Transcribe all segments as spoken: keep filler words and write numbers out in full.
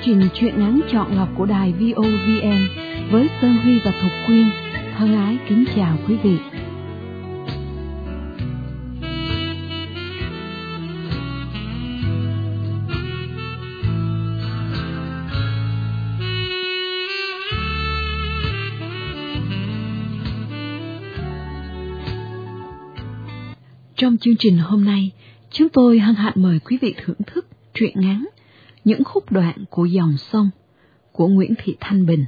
trình truyện ngắn chọn lọc của đài vê o vê en với Sơn Huy và Thục Quyên thân ái kính chào quý vị. Trong chương trình hôm nay, chúng tôi hân hạnh mời quý vị thưởng thức truyện ngắn Những khúc đoạn của dòng sông của Nguyễn Thị Thanh Bình.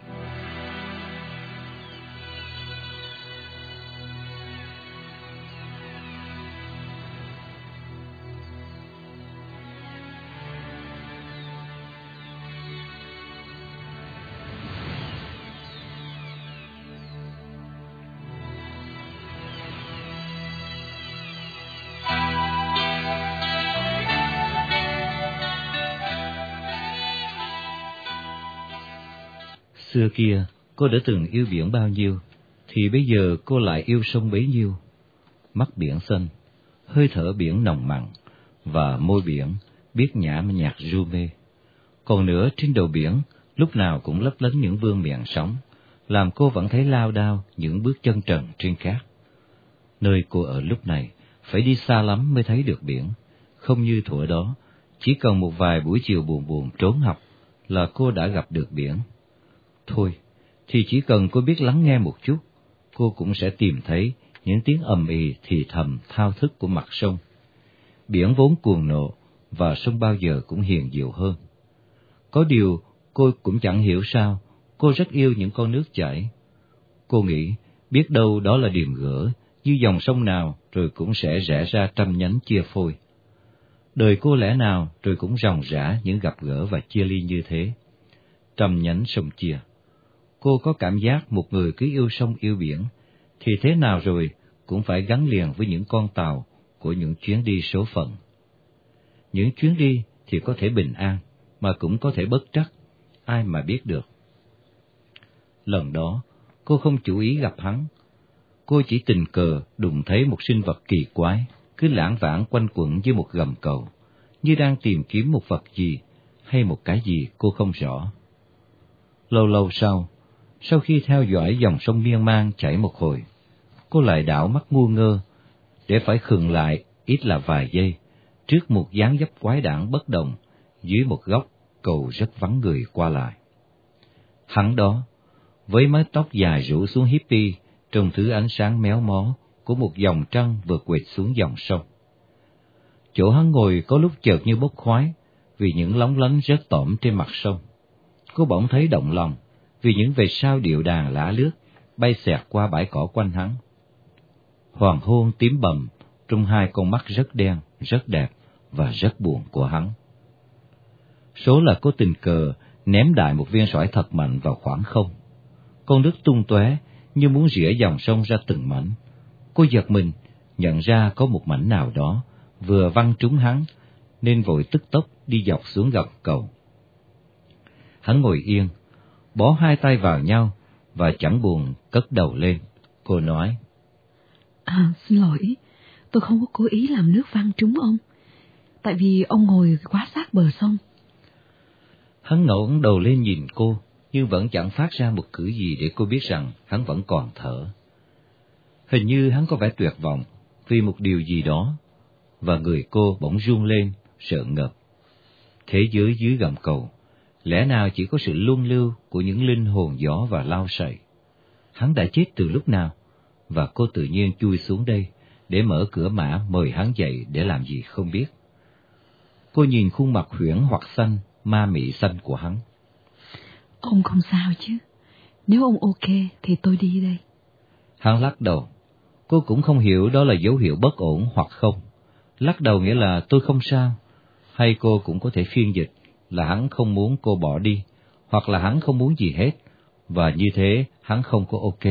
Xưa kia, cô đã từng yêu biển bao nhiêu, thì bây giờ cô lại yêu sông bấy nhiêu. Mắt biển xanh, hơi thở biển nồng mặn, và môi biển biết nhả nhạc ru mê. Còn nữa, trên đầu biển, lúc nào cũng lấp lánh những vương miện sóng, làm cô vẫn thấy lao đao những bước chân trần trên cát. Nơi cô ở lúc này, phải đi xa lắm mới thấy được biển, không như thuở đó, chỉ cần một vài buổi chiều buồn buồn trốn học là cô đã gặp được biển. Thôi, thì chỉ cần cô biết lắng nghe một chút, cô cũng sẽ tìm thấy những tiếng ầm ĩ thì thầm thao thức của mặt sông. Biển vốn cuồng nộ, và sông bao giờ cũng hiền dịu hơn. Có điều, cô cũng chẳng hiểu sao, cô rất yêu những con nước chảy. Cô nghĩ, biết đâu đó là điềm gỡ, như dòng sông nào rồi cũng sẽ rẽ ra trăm nhánh chia phôi. Đời cô lẽ nào rồi cũng ròng rã những gặp gỡ và chia ly như thế. Trăm nhánh sông chia. Cô có cảm giác một người cứ yêu sông yêu biển, thì thế nào rồi cũng phải gắn liền với những con tàu của những chuyến đi số phận. Những chuyến đi thì có thể bình an, mà cũng có thể bất trắc, ai mà biết được. Lần đó, cô không chủ ý gặp hắn. Cô chỉ tình cờ đụng thấy một sinh vật kỳ quái, cứ lãng vãng quanh quẩn dưới một gầm cầu, như đang tìm kiếm một vật gì, hay một cái gì cô không rõ. Lâu lâu sau, sau khi theo dõi dòng sông miên man chảy một hồi, cô lại đảo mắt ngu ngơ, để phải khựng lại ít là vài giây, trước một dáng dấp quái đản bất động, dưới một góc cầu rất vắng người qua lại. Hắn đó, với mái tóc dài rủ xuống hippie, trong thứ ánh sáng méo mó của một dòng trăng vừa quệt xuống dòng sông. Chỗ hắn ngồi có lúc chợt như bốc khói, vì những lóng lánh rớt tỏm trên mặt sông. Cô bỗng thấy động lòng, vì những vệt sao điệu đàn lả lướt, bay xẹt qua bãi cỏ quanh hắn. Hoàng hôn tím bầm, trong hai con mắt rất đen, rất đẹp, và rất buồn của hắn. Số là cô tình cờ ném đại một viên sỏi thật mạnh vào khoảng không. Con nước tung tóe như muốn rỉa dòng sông ra từng mảnh. Cô giật mình, nhận ra có một mảnh nào đó vừa văng trúng hắn, nên vội tức tốc đi dọc xuống gầm cầu. Hắn ngồi yên, bó hai tay vào nhau, và chẳng buồn cất đầu lên. Cô nói: À, xin lỗi, tôi không có cố ý làm nước văng trúng ông, tại vì ông ngồi quá sát bờ sông. Hắn ngẩng đầu lên nhìn cô, nhưng vẫn chẳng phát ra một cử gì để cô biết rằng hắn vẫn còn thở. Hình như hắn có vẻ tuyệt vọng vì một điều gì đó, và người cô bỗng run lên, sợ ngợp. Thế giới dưới gầm cầu, lẽ nào chỉ có sự luân lưu của những linh hồn gió và lau sậy? Hắn đã chết từ lúc nào? Và cô tự nhiên chui xuống đây để mở cửa mã mời hắn dậy để làm gì không biết. Cô nhìn khuôn mặt huyễn hoặc xanh, ma mị xanh của hắn. Ông không sao chứ? Nếu ông ok thì tôi đi đây. Hắn lắc đầu. Cô cũng không hiểu đó là dấu hiệu bất ổn hoặc không. Lắc đầu nghĩa là tôi không sao, hay cô cũng có thể phiên dịch là hắn không muốn cô bỏ đi, hoặc là hắn không muốn gì hết, và như thế hắn không có ok.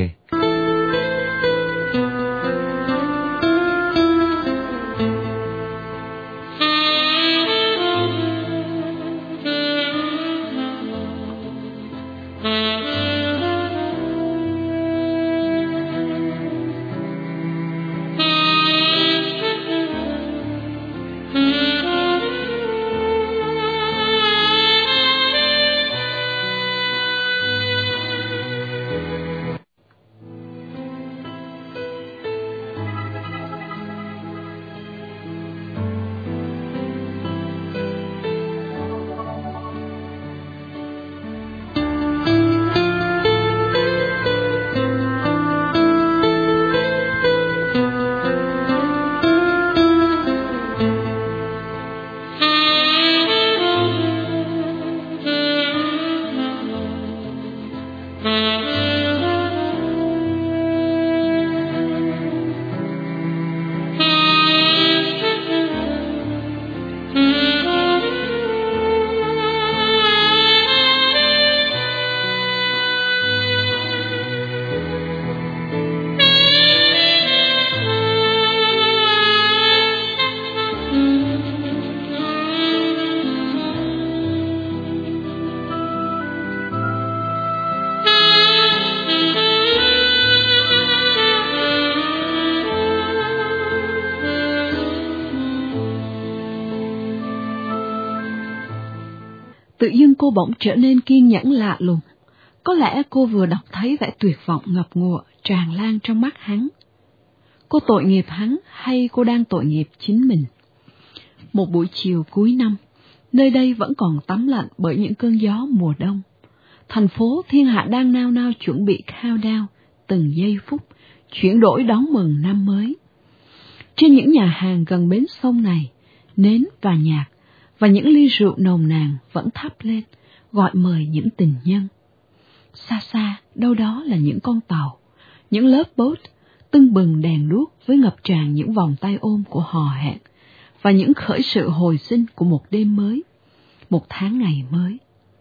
Tự dưng cô bỗng trở nên kiên nhẫn lạ lùng. Có lẽ cô vừa đọc thấy vẻ tuyệt vọng ngập ngụa tràn lan trong mắt hắn. Cô tội nghiệp hắn hay cô đang tội nghiệp chính mình? Một buổi chiều cuối năm, nơi đây vẫn còn tắm lạnh bởi những cơn gió mùa đông. Thành phố thiên hạ đang nao nao chuẩn bị countdown từng giây phút, chuyển đổi đón mừng năm mới. Trên những nhà hàng gần bến sông này, nến và nhạc và những ly rượu nồng nàn vẫn thắp lên, gọi mời những tình nhân. Xa xa, đâu đó là những con tàu, những lớp boat, tưng bừng đèn đuốc với ngập tràn những vòng tay ôm của hò hẹn, và những khởi sự hồi sinh của một đêm mới, một tháng ngày mới.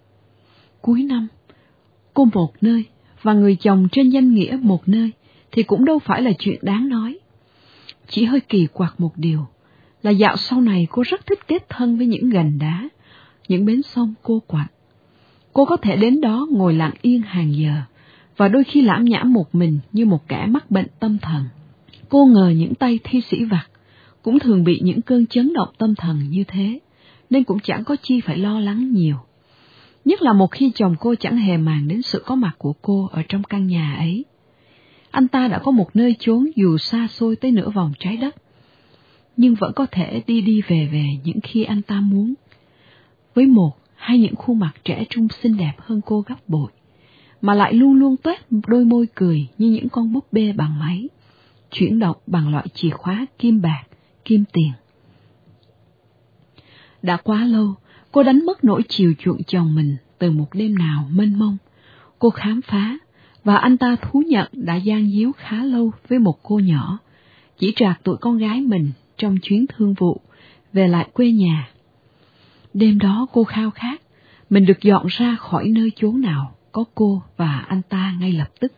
Cuối năm, cô một nơi, và người chồng trên danh nghĩa một nơi, thì cũng đâu phải là chuyện đáng nói. Chỉ hơi kỳ quặc một điều, là dạo sau này cô rất thích kết thân với những gành đá, những bến sông cô quạnh. Cô có thể đến đó ngồi lặng yên hàng giờ, và đôi khi lãm nhãm một mình như một kẻ mắc bệnh tâm thần. Cô ngờ những tay thi sĩ vặt cũng thường bị những cơn chấn động tâm thần như thế, nên cũng chẳng có chi phải lo lắng nhiều. Nhất là một khi chồng cô chẳng hề màng đến sự có mặt của cô ở trong căn nhà ấy. Anh ta đã có một nơi chốn dù xa xôi tới nửa vòng trái đất, nhưng vẫn có thể đi đi về về những khi anh ta muốn, với một hay những khuôn mặt trẻ trung xinh đẹp hơn cô gấp bội, mà lại luôn luôn toét đôi môi cười như những con búp bê bằng máy, chuyển động bằng loại chìa khóa kim bạc, kim tiền. Đã quá lâu, cô đánh mất nỗi chiều chuộng chồng mình từ một đêm nào mênh mông. Cô khám phá, và anh ta thú nhận đã gian díu khá lâu với một cô nhỏ, chỉ trạc tuổi con gái mình trong chuyến thương vụ, về lại quê nhà. Đêm đó cô khao khát, mình được dọn ra khỏi nơi chốn nào có cô và anh ta ngay lập tức.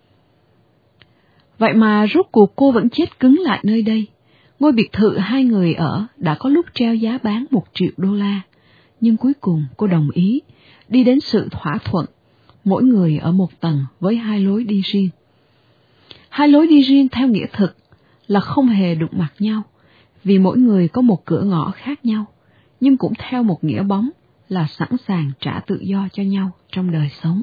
Vậy mà rốt cuộc cô vẫn chết cứng lại nơi đây. Ngôi biệt thự hai người ở đã có lúc treo giá bán một triệu đô la, nhưng cuối cùng cô đồng ý, đi đến sự thỏa thuận, mỗi người ở một tầng với hai lối đi riêng. Hai lối đi riêng theo nghĩa thực là không hề đụng mặt nhau, vì mỗi người có một cửa ngõ khác nhau, nhưng cũng theo một nghĩa bóng là sẵn sàng trả tự do cho nhau trong đời sống.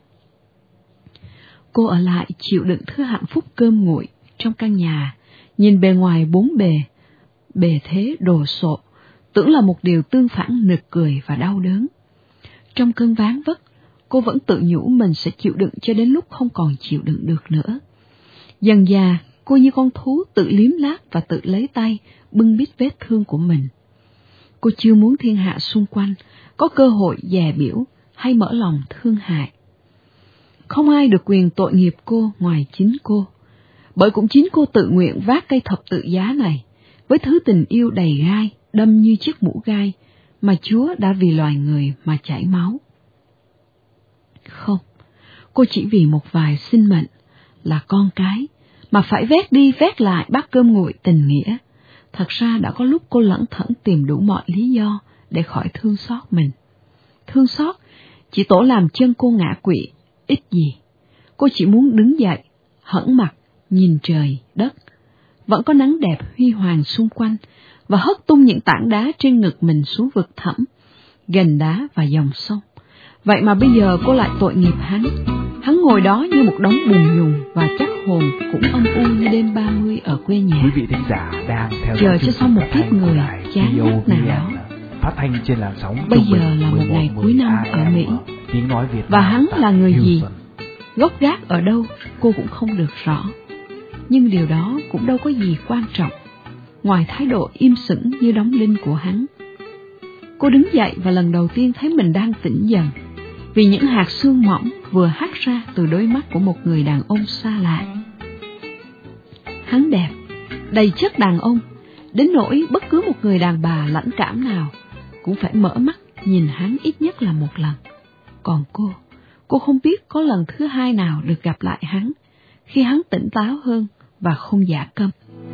Cô ở lại chịu đựng thứ hạnh phúc cơm nguội trong căn nhà, nhìn bề ngoài bốn bề, bề thế đồ sộ, tưởng là một điều tương phản nực cười và đau đớn. Trong cơn ván vất, cô vẫn tự nhủ mình sẽ chịu đựng cho đến lúc không còn chịu đựng được nữa. Dần dà, cô như con thú tự liếm láp và tự lấy tay bưng bít vết thương của mình. Cô chưa muốn thiên hạ xung quanh có cơ hội dè biểu hay mở lòng thương hại. Không ai được quyền tội nghiệp cô ngoài chính cô, bởi cũng chính cô tự nguyện vác cây thập tự giá này, với thứ tình yêu đầy gai, đâm như chiếc mũ gai, mà Chúa đã vì loài người mà chảy máu. Không, cô chỉ vì một vài sinh mệnh, là con cái, mà phải vét đi vét lại bát cơm nguội tình nghĩa. Thật ra đã có lúc cô lẩn thẩn tìm đủ mọi lý do để khỏi thương xót mình. Thương xót chỉ tổ làm chân cô ngã quỵ, ít gì. Cô chỉ muốn đứng dậy, hẫng mặt, nhìn trời, đất. Vẫn có nắng đẹp huy hoàng xung quanh, và hất tung những tảng đá trên ngực mình xuống vực thẳm, gành đá và dòng sông. Vậy mà bây giờ cô lại tội nghiệp hắn. Hắn ngồi đó như một đống bùn nhùn và chắc hồn cũng âm u như đêm ba mươi ở quê nhà. Quý vị thính giả đang theo dõi chờ cho xong một kiếp người chán ngắt nào đó. Phát thanh trên làn sóng. Bây giờ là một ngày cuối năm ở Mỹ, tiếng nói Việt và hắn là người gì, gốc gác ở đâu cô cũng không được rõ. Nhưng điều đó cũng đâu có gì quan trọng, ngoài thái độ im sững như đóng đinh của hắn. Cô đứng dậy và lần đầu tiên thấy mình đang tỉnh dần, vì những hạt sương mỏng vừa hắt ra từ đôi mắt của một người đàn ông xa lạ. Hắn đẹp, đầy chất đàn ông, đến nỗi bất cứ một người đàn bà lãnh cảm nào cũng phải mở mắt nhìn hắn ít nhất là một lần. Còn cô, cô không biết có lần thứ hai nào được gặp lại hắn, khi hắn tỉnh táo hơn và không giả câm.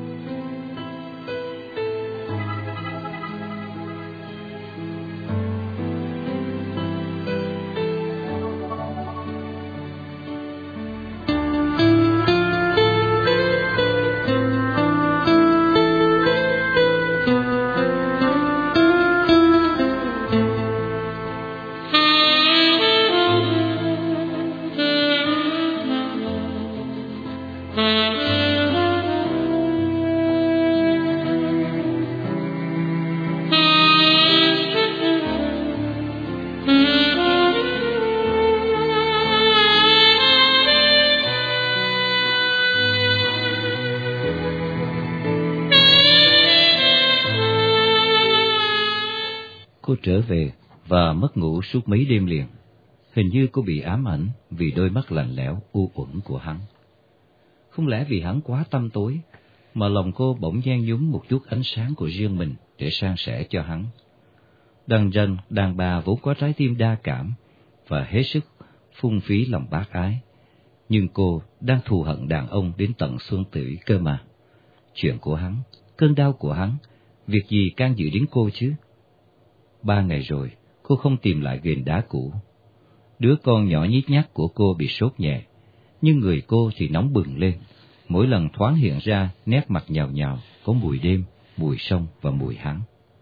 Cô trở về và mất ngủ suốt mấy đêm liền. Hình như cô bị ám ảnh vì đôi mắt lạnh lẽo u uẩn của hắn. Không lẽ vì hắn quá tăm tối mà lòng cô bỗng nhen nhúm một chút ánh sáng của riêng mình để san sẻ cho hắn. Đàn dân, đàn bà vốn có trái tim đa cảm và hết sức phung phí lòng bác ái, nhưng cô đang thù hận đàn ông đến tận xương tủy cơ mà. Chuyện của hắn, cơn đau của hắn, việc gì can dự đến cô chứ? Ba ngày rồi, cô không tìm lại ghềnh đá cũ. Đứa con nhỏ nhít nhát của cô bị sốt nhẹ, nhưng người cô thì nóng bừng lên, mỗi lần thoáng hiện ra nét mặt nhào nhào, có mùi đêm, mùi sông và mùi hắn.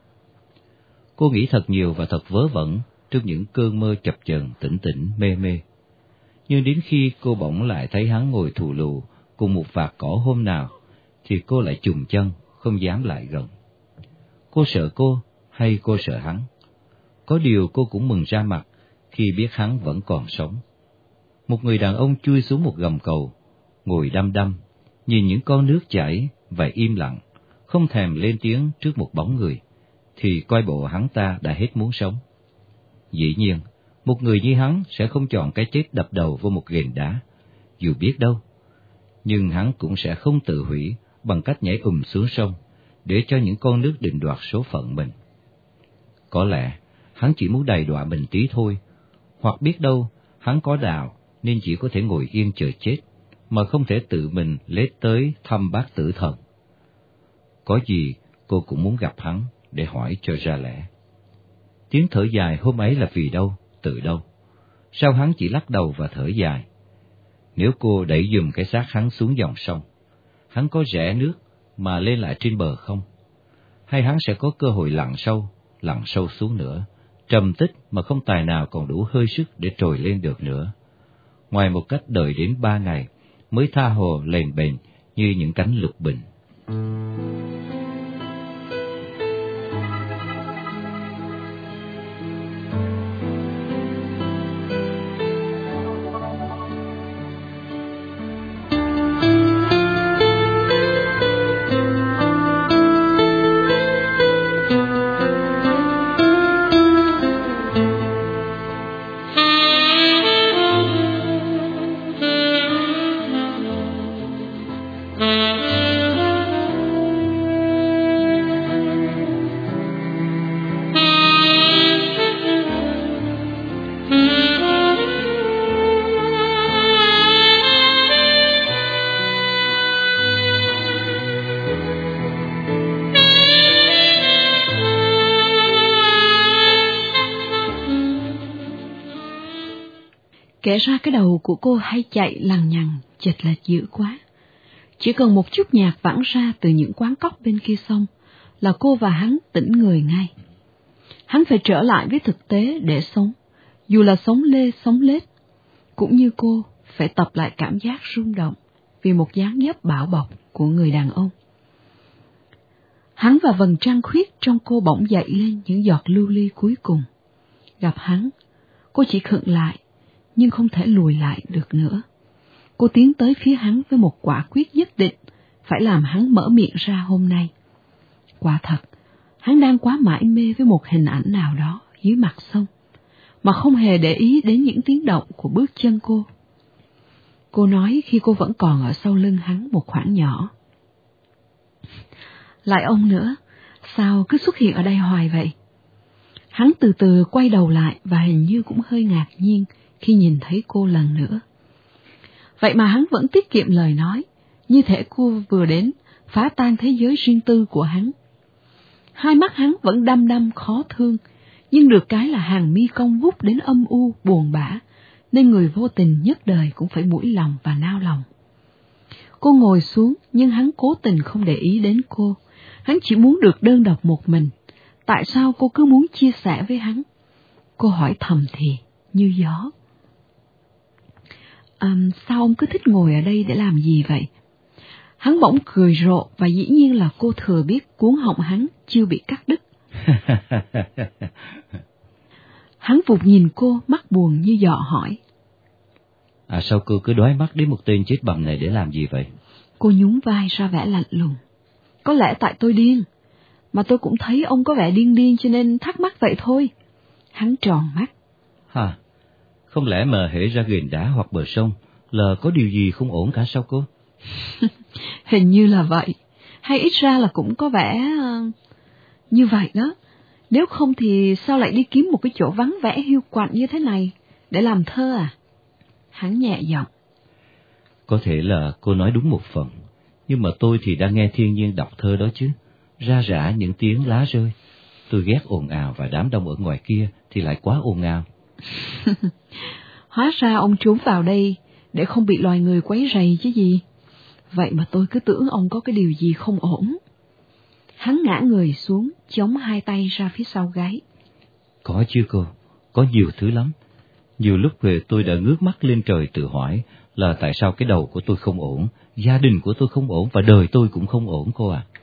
Cô nghĩ thật nhiều và thật vớ vẩn trước những cơn mơ chập chờn tỉnh tỉnh mê mê. Nhưng đến khi cô bỗng lại thấy hắn ngồi thù lù cùng một vạt cỏ hôm nào, thì cô lại chùng chân, không dám lại gần. Cô sợ cô hay cô sợ hắn? Có điều cô cũng mừng ra mặt khi biết hắn vẫn còn sống. Một người đàn ông chui xuống một gầm cầu, ngồi đăm đăm, nhìn những con nước chảy và im lặng, không thèm lên tiếng trước một bóng người, thì coi bộ hắn ta đã hết muốn sống. Dĩ nhiên, một người như hắn sẽ không chọn cái chết đập đầu vô một ghềnh đá, dù biết đâu. Nhưng hắn cũng sẽ không tự hủy bằng cách nhảy ùm xuống sông, để cho những con nước định đoạt số phận mình. Có lẽ hắn chỉ muốn đầy đọa mình tí thôi, hoặc biết đâu hắn có đạo nên chỉ có thể ngồi yên chờ chết, mà không thể tự mình lết tới thăm bác tử thần. Có gì cô cũng muốn gặp hắn để hỏi cho ra lẽ. Tiếng thở dài hôm ấy là vì đâu, từ đâu? Sao hắn chỉ lắc đầu và thở dài? Nếu cô đẩy giùm cái xác hắn xuống dòng sông, hắn có rẽ nước mà lên lại trên bờ không? Hay hắn sẽ có cơ hội lặn sâu, lặn sâu xuống nữa, trầm tích mà không tài nào còn đủ hơi sức để trồi lên được nữa, ngoài một cách đợi đến ba ngày mới tha hồ lềnh bềnh như những cánh lục bình. Kể ra cái đầu của cô hay chạy lằng nhằng, chệch lệch dữ quá. Chỉ cần một chút nhạc vẳng ra từ những quán cóc bên kia sông là cô và hắn tỉnh người ngay. Hắn phải trở lại với thực tế để sống, dù là sống lê sống lết, cũng như cô phải tập lại cảm giác rung động vì một dáng dấp bảo bọc của người đàn ông. Hắn và vầng trăng khuyết trong cô bỗng dậy lên những giọt lưu ly cuối cùng. Gặp hắn, cô chỉ khựng lại, nhưng không thể lùi lại được nữa. Cô tiến tới phía hắn với một quả quyết nhất định, phải làm hắn mở miệng ra hôm nay. Quả thật, hắn đang quá mải mê với một hình ảnh nào đó dưới mặt sông, mà không hề để ý đến những tiếng động của bước chân cô. Cô nói khi cô vẫn còn ở sau lưng hắn một khoảng nhỏ. Lại ông nữa, sao cứ xuất hiện ở đây hoài vậy? Hắn từ từ quay đầu lại và hình như cũng hơi ngạc nhiên khi nhìn thấy cô lần nữa. Vậy mà hắn vẫn tiết kiệm lời nói, như thể cô vừa đến phá tan thế giới riêng tư của hắn. Hai mắt hắn vẫn đăm đăm khó thương, nhưng được cái là hàng mi cong vút đến âm u, buồn bã, nên người vô tình nhất đời cũng phải mũi lòng và nao lòng. Cô ngồi xuống, nhưng hắn cố tình không để ý đến cô. Hắn chỉ muốn được đơn độc một mình. Tại sao cô cứ muốn chia sẻ với hắn? Cô hỏi thầm thì, như gió. À, sao ông cứ thích ngồi ở đây để làm gì vậy? Hắn bỗng cười rộ và dĩ nhiên là cô thừa biết cuống họng hắn chưa bị cắt đứt. Hắn vụt nhìn cô, mắt buồn như dọ hỏi. À sao cô cứ đói mắt đến một tên chết bầm này để làm gì vậy? Cô nhún vai ra vẻ lạnh lùng. Có lẽ tại tôi điên, mà tôi cũng thấy ông có vẻ điên điên cho nên thắc mắc vậy thôi. Hắn tròn mắt. Hả? Không lẽ mà hễ ra ghềnh đá hoặc bờ sông là có điều gì không ổn cả sao cô? Hình như là vậy, hay ít ra là cũng có vẻ uh, như vậy đó. Nếu không thì sao lại đi kiếm một cái chỗ vắng vẻ hiu quạnh như thế này để làm thơ à? Hắn nhẹ giọng. Có thể là cô nói đúng một phần, nhưng mà tôi thì đang nghe thiên nhiên đọc thơ đó chứ, ra rã những tiếng lá rơi. Tôi ghét ồn ào và đám đông ở ngoài kia thì lại quá ồn ào. Hóa ra ông trốn vào đây để không bị loài người quấy rầy chứ gì. Vậy mà tôi cứ tưởng ông có cái điều gì không ổn. Hắn ngã người xuống, chống hai tay ra phía sau gáy. Có chứ cô, có nhiều thứ lắm. Nhiều lúc về tôi đã ngước mắt lên trời tự hỏi là tại sao cái đầu của tôi không ổn, gia đình của tôi không ổn và đời tôi cũng không ổn cô à.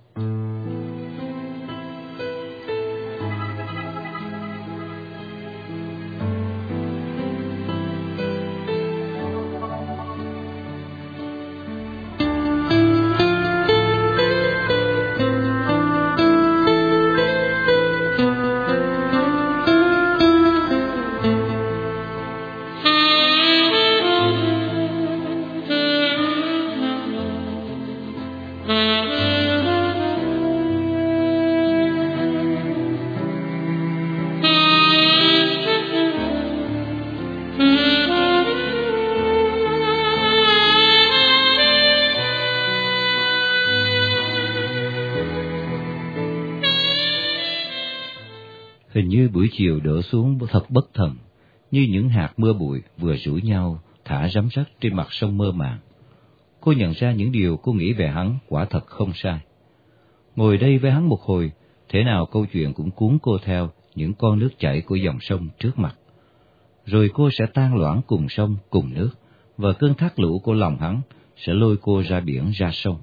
Hình như buổi chiều đổ xuống thật bất thần, như những hạt mưa bụi vừa rủ nhau thả rắm rắc trên mặt sông mơ màng. Cô nhận ra những điều cô nghĩ về hắn quả thật không sai. Ngồi đây với hắn một hồi, thế nào câu chuyện cũng cuốn cô theo những con nước chảy của dòng sông trước mặt. Rồi cô sẽ tan loãng cùng sông, cùng nước, và cơn thác lũ của lòng hắn sẽ lôi cô ra biển, ra sông.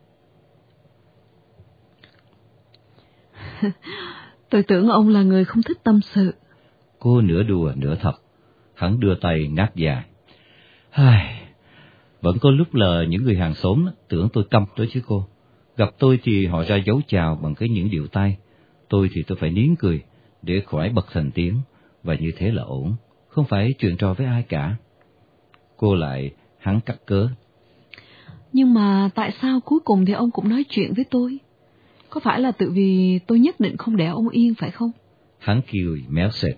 Tôi tưởng ông là người không thích tâm sự. Cô nửa đùa nửa thật. Hắn đưa tay ngáp dài. Ai... Vẫn có lúc là những người hàng xóm tưởng tôi câm đó chứ cô. Gặp tôi thì họ ra dấu chào bằng cái những điệu tay. Tôi thì tôi phải nín cười để khỏi bật thành tiếng, và như thế là ổn, không phải chuyện trò với ai cả. Cô lại hắn cắt cớ. Nhưng mà tại sao cuối cùng thì ông cũng nói chuyện với tôi? Có phải là tự vì tôi nhất định không để ông yên phải không? Hắn cười méo sệt.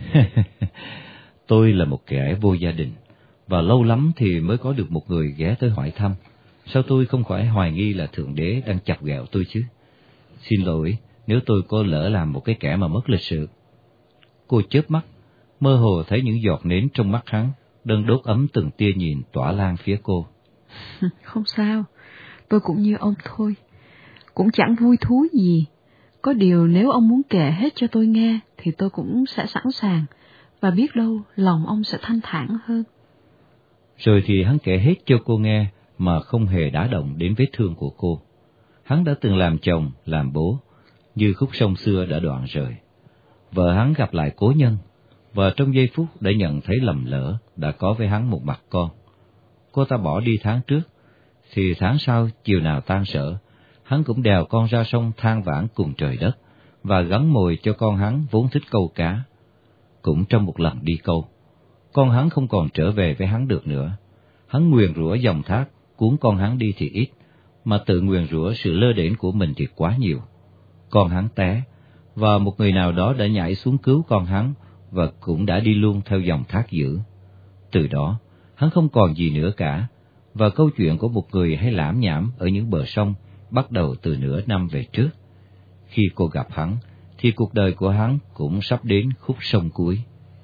Tôi là một kẻ vô gia đình, và lâu lắm thì mới có được một người ghé tới hỏi thăm. Sao tôi không khỏi hoài nghi là Thượng Đế đang chọc ghẹo tôi chứ? Xin lỗi nếu tôi có lỡ làm một cái kẻ mà mất lịch sự. Cô chớp mắt, mơ hồ thấy những giọt nến trong mắt hắn đang đốt ấm từng tia nhìn tỏa lan phía cô. Không sao, tôi cũng như ông thôi, cũng chẳng vui thú gì. Có điều nếu ông muốn kể hết cho tôi nghe thì tôi cũng sẽ sẵn sàng, và biết đâu lòng ông sẽ thanh thản hơn. Rồi thì hắn kể hết cho cô nghe mà không hề đả động đến vết thương của cô. Hắn đã từng làm chồng, làm bố, như khúc sông xưa đã đoạn rời. Vợ hắn gặp lại cố nhân, và trong giây phút đã nhận thấy lầm lỡ đã có với hắn một mặt con. Cô ta bỏ đi tháng trước, thì tháng sau chiều nào tan sở, hắn cũng đèo con ra sông than vãn cùng trời đất, và gắn mồi cho con hắn vốn thích câu cá. Cũng trong một lần đi câu, con hắn không còn trở về với hắn được nữa. Hắn nguyền rủa dòng thác cuốn con hắn đi thì ít, mà tự nguyền rủa sự lơ đễnh của mình thì quá nhiều. Con hắn té, và một người nào đó đã nhảy xuống cứu con hắn, và cũng đã đi luôn theo dòng thác dữ. Từ đó, hắn không còn gì nữa cả, và câu chuyện của một người hay lãm nhảm ở những bờ sông bắt đầu từ nửa năm về trước. Khi cô gặp hắn, thì cuộc đời của hắn cũng sắp đến khúc sông cuối.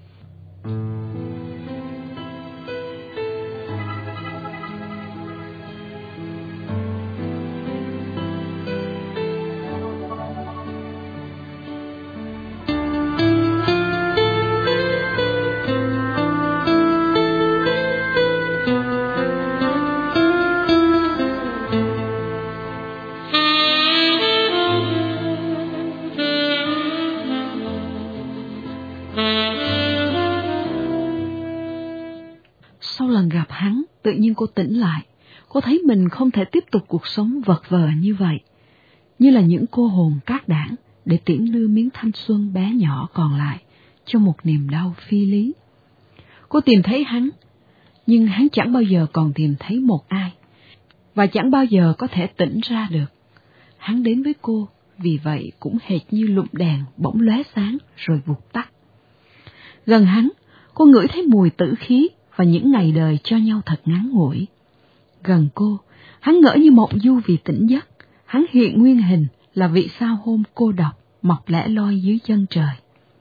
Sau lần gặp hắn, tự nhiên cô tỉnh lại. Cô thấy mình không thể tiếp tục cuộc sống vật vờ như vậy, như là những cô hồn cát đảng để tiễn đưa miếng thanh xuân bé nhỏ còn lại cho một niềm đau phi lý. Cô tìm thấy hắn, nhưng hắn chẳng bao giờ còn tìm thấy một ai, và chẳng bao giờ có thể tỉnh ra được. Hắn đến với cô, vì vậy cũng hệt như lụm đèn bỗng lóe sáng rồi vụt tắt. Gần hắn, cô ngửi thấy mùi tử khí và những ngày đời cho nhau thật ngắn ngủi. Gần cô, hắn ngỡ như mộng du vì tỉnh giấc, hắn hiện nguyên hình là vị sao hôm cô độc mọc lẻ loi dưới chân trời.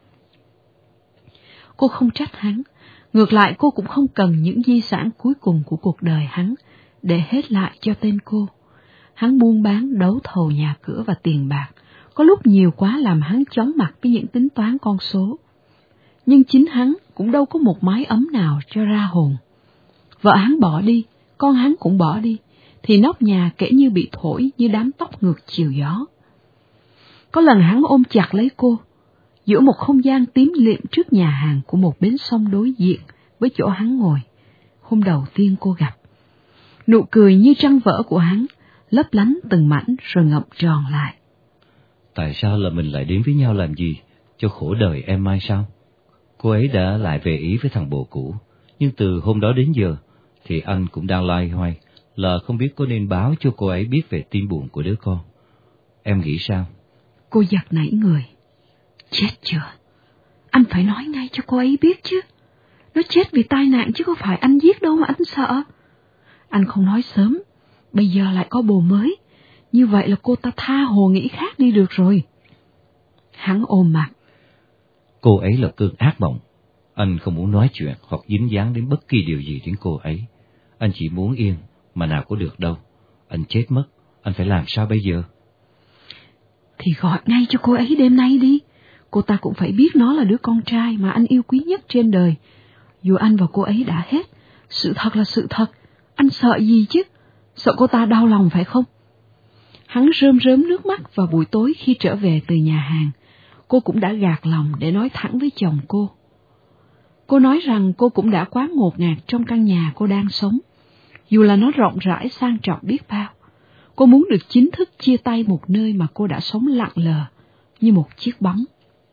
Cô không trách hắn, ngược lại cô cũng không cần những di sản cuối cùng của cuộc đời hắn để hết lại cho tên cô. Hắn buôn bán đấu thầu nhà cửa và tiền bạc, có lúc nhiều quá làm hắn chóng mặt với những tính toán con số. Nhưng chính hắn cũng đâu có một mái ấm nào cho ra hồn. Vợ hắn bỏ đi, con hắn cũng bỏ đi, thì nóc nhà kể như bị thổi như đám tóc ngược chiều gió. Có lần hắn ôm chặt lấy cô, giữa một không gian tím liệm trước nhà hàng của một bến sông đối diện với chỗ hắn ngồi, hôm đầu tiên cô gặp. Nụ cười như trăng vỡ của hắn, lấp lánh từng mảnh rồi ngậm tròn lại. Tại sao là mình lại đến với nhau làm gì, cho khổ đời em mai sao? Cô ấy đã lại về Ý với thằng bồ cũ, nhưng từ hôm đó đến giờ, thì anh cũng đang loay hoay là không biết có nên báo cho cô ấy biết về tin buồn của đứa con. Em nghĩ sao? Cô giật nảy người. Chết chưa? Anh phải nói ngay cho cô ấy biết chứ. Nó chết vì tai nạn chứ có phải anh giết đâu mà anh sợ. Anh không nói sớm, bây giờ lại có bồ mới, như vậy là cô ta tha hồ nghĩ khác đi được rồi. Hắn ôm mặt. Cô ấy là cơn ác mộng. Anh không muốn nói chuyện hoặc dính dáng đến bất kỳ điều gì đến cô ấy. Anh chỉ muốn yên, mà nào có được đâu. Anh chết mất, anh phải làm sao bây giờ? Thì gọi ngay cho cô ấy đêm nay đi. Cô ta cũng phải biết nó là đứa con trai mà anh yêu quý nhất trên đời. Dù anh và cô ấy đã hết, sự thật là sự thật. Anh sợ gì chứ? Sợ cô ta đau lòng phải không? Hắn rơm rớm nước mắt vào buổi tối khi trở về từ nhà hàng. Cô cũng đã gạt lòng để nói thẳng với chồng cô. Cô nói rằng cô cũng đã quá ngột ngạt trong căn nhà cô đang sống. Dù là nó rộng rãi sang trọng biết bao, cô muốn được chính thức chia tay một nơi mà cô đã sống lặng lờ như một chiếc bóng.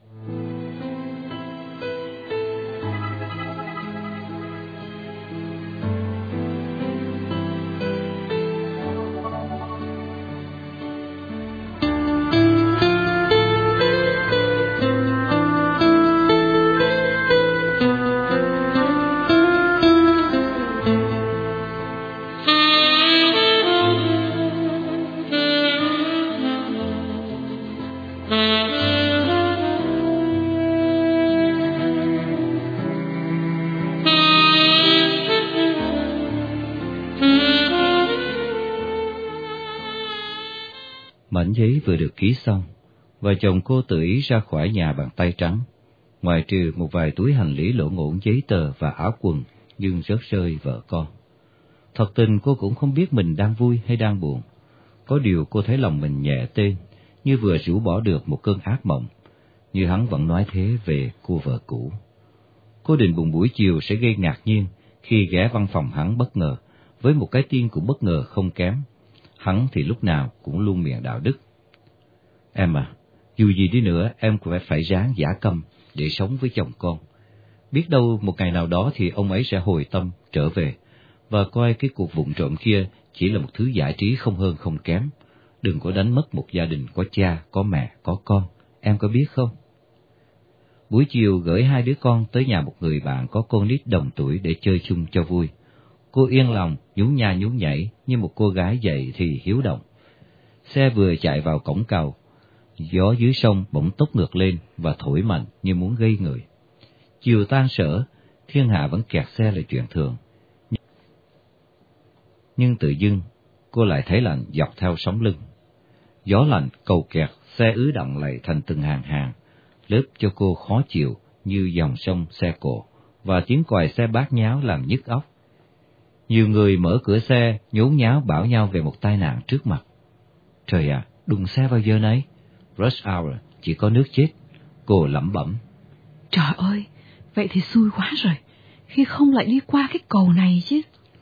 Mảnh giấy vừa được ký xong, vợ chồng cô tự ý ra khỏi nhà bằng tay trắng, ngoài trừ một vài túi hành lý lỗ ngổn giấy tờ và áo quần nhưng rớt rơi vợ con. Thật tình cô cũng không biết mình đang vui hay đang buồn. Có điều cô thấy lòng mình nhẹ tênh, như vừa rũ bỏ được một cơn ác mộng, như hắn vẫn nói thế về cô vợ cũ. Cô định bụng buổi chiều sẽ gây ngạc nhiên khi ghé văn phòng hắn bất ngờ, với một cái tin cũng bất ngờ không kém. Hắn thì lúc nào cũng luôn miệng đạo đức. Em à, dù gì đi nữa em cũng phải phải ráng giả câm để sống với chồng con. Biết đâu một ngày nào đó thì ông ấy sẽ hồi tâm trở về, và coi cái cuộc vụng trộm kia chỉ là một thứ giải trí không hơn không kém. Đừng có đánh mất một gia đình có cha, có mẹ, có con, em có biết không? Buổi chiều gửi hai đứa con tới nhà một người bạn có con nít đồng tuổi để chơi chung cho vui. Cô yên lòng, nhún nha nhún nhảy như một cô gái dậy thì hiếu động. Xe vừa chạy vào cổng cầu, gió dưới sông bỗng tốc ngược lên và thổi mạnh như muốn gây người. Chiều tan sở, thiên hạ vẫn kẹt xe là chuyện thường. Nhưng tự dưng, cô lại thấy lạnh dọc theo sống lưng. Gió lạnh cầu kẹt, xe ứ động lại thành từng hàng hàng, lớp cho cô khó chịu như dòng sông xe cộ, và tiếng còi xe bát nháo làm nhức óc. Nhiều người mở cửa xe, nhốn nháo bảo nhau về một tai nạn trước mặt. Trời ạ, à, đụng xe vào giờ này, rush hour, chỉ có nước chết, cô lẩm bẩm. Trời ơi, vậy thì xui quá rồi, khi không lại đi qua cái cầu này chứ.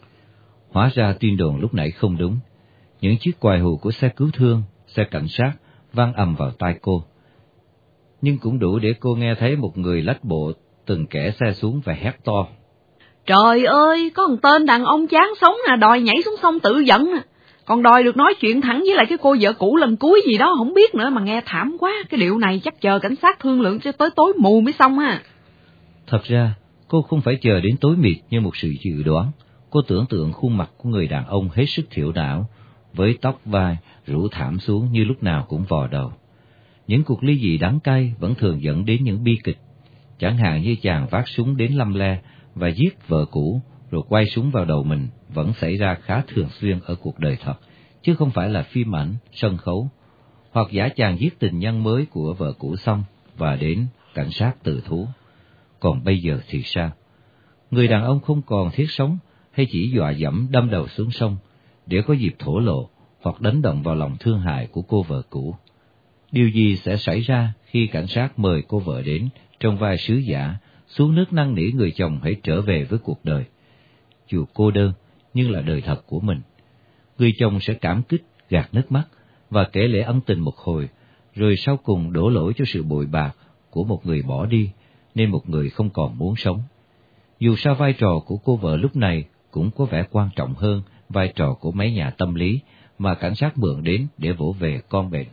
Hóa ra tin đồn lúc nãy không đúng. Những chiếc còi hù của xe cứu thương, xe cảnh sát vang ầm vào tai cô. Nhưng cũng đủ để cô nghe thấy một người lách bộ từng kẻ xe xuống và hét to. Trời ơi, có một tên đàn ông chán sống nè, đòi nhảy xuống sông tự dẫn nè. Còn đòi được nói chuyện thẳng với lại cái cô vợ cũ lần cuối gì đó, không biết nữa, mà nghe thảm quá. Cái điệu này chắc chờ cảnh sát thương lượng cho tới tối mù mới xong ha. Thật ra, cô không phải chờ đến tối mịt như một sự dự đoán. Cô tưởng tượng khuôn mặt của người đàn ông hết sức thiểu não, với tóc vai rủ thảm xuống như lúc nào cũng vò đầu. Những cuộc ly dị đắng cay vẫn thường dẫn đến những bi kịch, chẳng hạn như chàng vác súng đến lăm le và giết vợ cũ rồi quay súng vào đầu mình vẫn xảy ra khá thường xuyên ở cuộc đời thật, chứ không phải là phim ảnh, sân khấu. Hoặc giả chàng giết tình nhân mới của vợ cũ xong và đến cảnh sát tự thú. Còn bây giờ thì sao? Người đàn ông không còn thiết sống hay chỉ dọa dẫm đâm đầu xuống sông để có dịp thổ lộ hoặc đánh động vào lòng thương hại của cô vợ cũ. Điều gì sẽ xảy ra khi cảnh sát mời cô vợ đến trong vai sứ giả xuống nước năn nỉ người chồng hãy trở về với cuộc đời? Dù cô đơn nhưng là đời thật của mình. Người chồng sẽ cảm kích, gạt nước mắt và kể lể ân tình một hồi, rồi sau cùng đổ lỗi cho sự bội bạc của một người bỏ đi nên một người không còn muốn sống. Dù sao vai trò của cô vợ lúc này cũng có vẻ quan trọng hơn vai trò của mấy nhà tâm lý mà cảnh sát mượn đến để vỗ về con bệnh.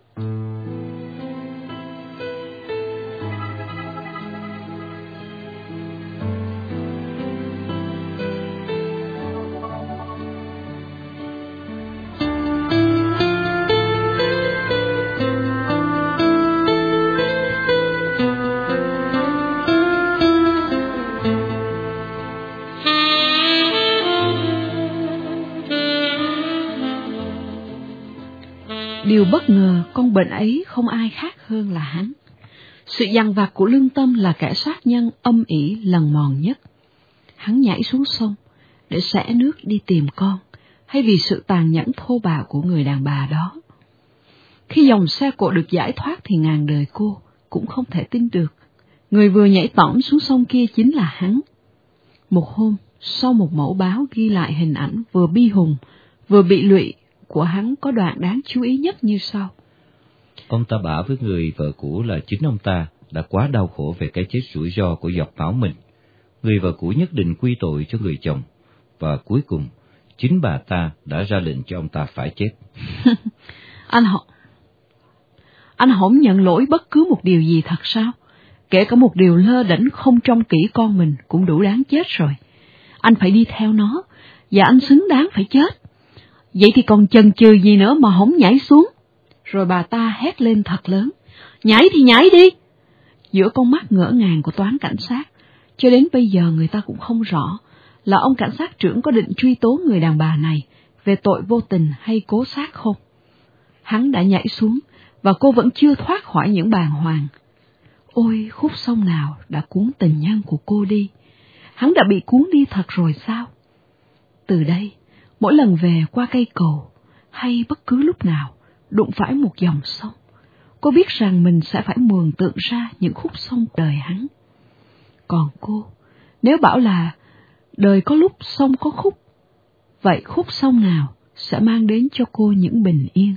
Điều bất ngờ con bệnh ấy không ai khác hơn là hắn. Sự dằn vặt của lương tâm là kẻ sát nhân âm ỉ lần mòn nhất. Hắn nhảy xuống sông để xẻ nước đi tìm con, hay vì sự tàn nhẫn thô bạo của người đàn bà đó. Khi dòng xe cộ được giải thoát thì ngàn đời cô cũng không thể tin được. Người vừa nhảy tõm xuống sông kia chính là hắn. Một hôm, sau một mẫu báo ghi lại hình ảnh vừa bi hùng, vừa bị lụy của hắn có đoạn đáng chú ý nhất như sau. Ông ta bảo với người vợ cũ là chính ông ta đã quá đau khổ về cái chết rủi ro của giọt máu mình. Người vợ cũ nhất định quy tội cho người chồng, và cuối cùng, chính bà ta đã ra lệnh cho ông ta phải chết. Anh họ, anh không nhận lỗi bất cứ một điều gì thật sao? Kể cả một điều lơ đễnh không trông kỹ con mình cũng đủ đáng chết rồi. Anh phải đi theo nó, và anh xứng đáng phải chết. Vậy thì còn chần chừ gì nữa mà không nhảy xuống? Rồi bà ta hét lên thật lớn. Nhảy thì nhảy đi! Giữa con mắt ngỡ ngàng của toán cảnh sát, cho đến bây giờ người ta cũng không rõ là ông cảnh sát trưởng có định truy tố người đàn bà này về tội vô tình hay cố sát không. Hắn đã nhảy xuống, và cô vẫn chưa thoát khỏi những bàng hoàng. Ôi, khúc sông nào đã cuốn tình nhân của cô đi? Hắn đã bị cuốn đi thật rồi sao? Từ đây, mỗi lần về qua cây cầu, hay bất cứ lúc nào đụng phải một dòng sông, cô biết rằng mình sẽ phải mường tượng ra những khúc sông đời hắn. Còn cô, nếu bảo là đời có lúc sông có khúc, vậy khúc sông nào sẽ mang đến cho cô những bình yên?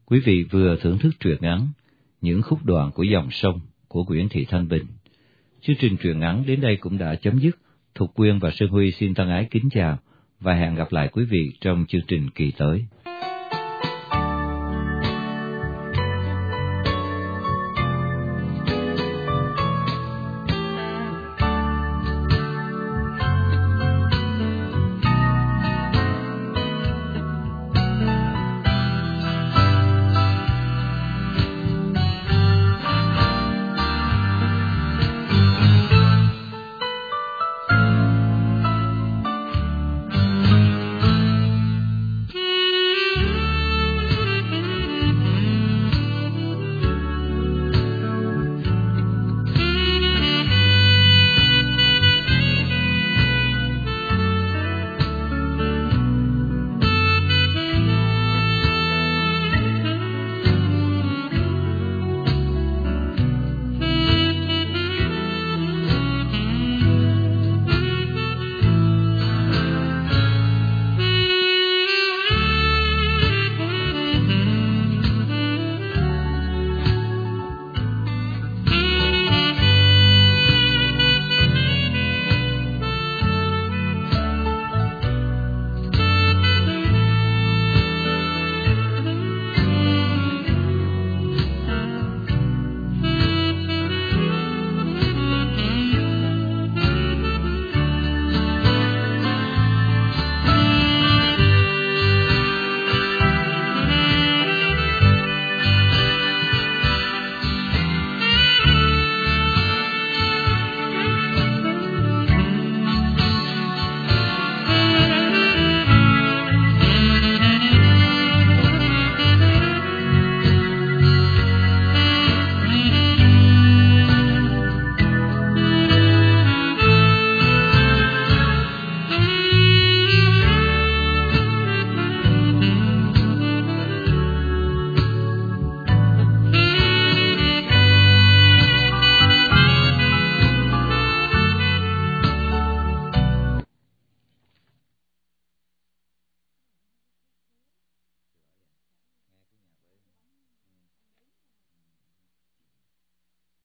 Quý vị vừa thưởng thức truyện ngắn Những khúc đoạn của dòng sông của Nguyễn Thị Thanh Bình. Chương trình truyện ngắn đến đây cũng đã chấm dứt. Thục Quyên và Sơn Huy xin thân ái kính chào và hẹn gặp lại quý vị trong chương trình kỳ tới.